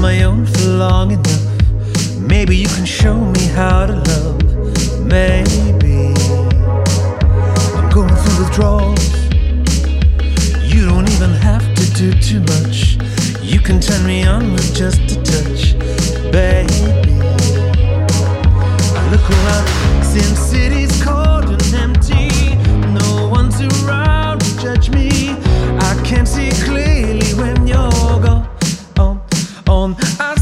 my own for long enough. Maybe you can show me how to love. Maybe I'm going through withdrawals. You don't even have to do too much. You can turn me on with just a touch, baby. I look around, Sin City's cold and empty. No one's around to judge me. I can't see clearly when you're gone.